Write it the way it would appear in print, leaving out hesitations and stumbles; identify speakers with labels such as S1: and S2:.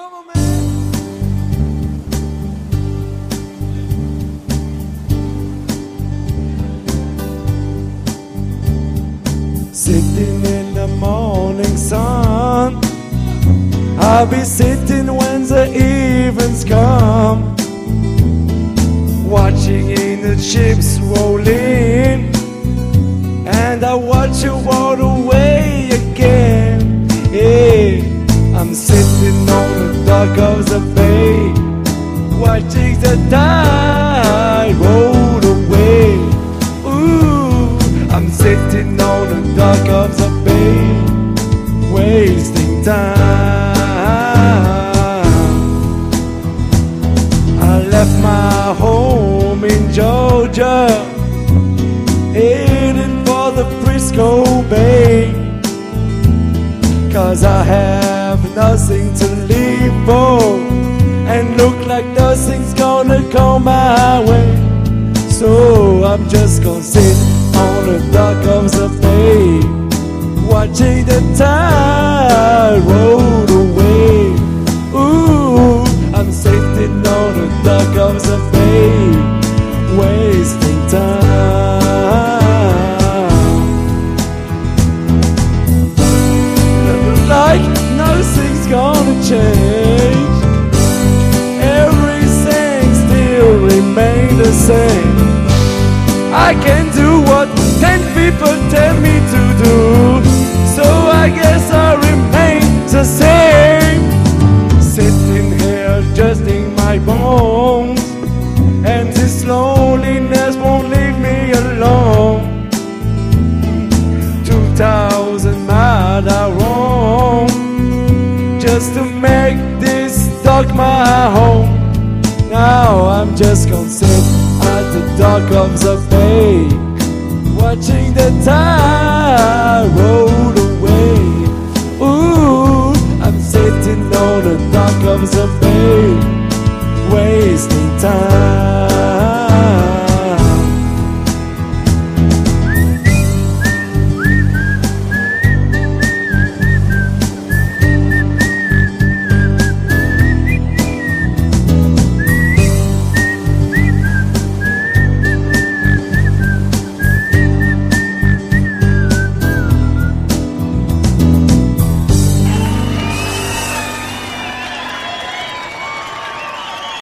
S1: Come on, man. Sitting in the morning sun, I'll be sitting when the evenings come, watching in the ships rolling, and I watch you walk away again. Hey, I'm sitting on the dock of the bay, watching the tide roll away. Ooh, I'm sitting on the dock of the bay, wasting time. I left my home in Georgia, heading for the Frisco Bay, 'cause I have nothing to live for, and look like nothing's gonna come my way. So I'm just gonna sit on the dock of the bay, watching the tide roll away. Ooh, I'm sitting on the dock of the bay, wasting time. Like nothing's gonna change, everything still remains the same. I can do what 10 people tell me to do, so I guess I remain the same. Sitting here adjusting my bones, and this loneliness won't leave me alone. 2,000 miles I roam, just to make this dock my home. Now I'm just gonna sit at the dock of the bay, watching the tide roll away. Ooh, I'm sitting on the dock of the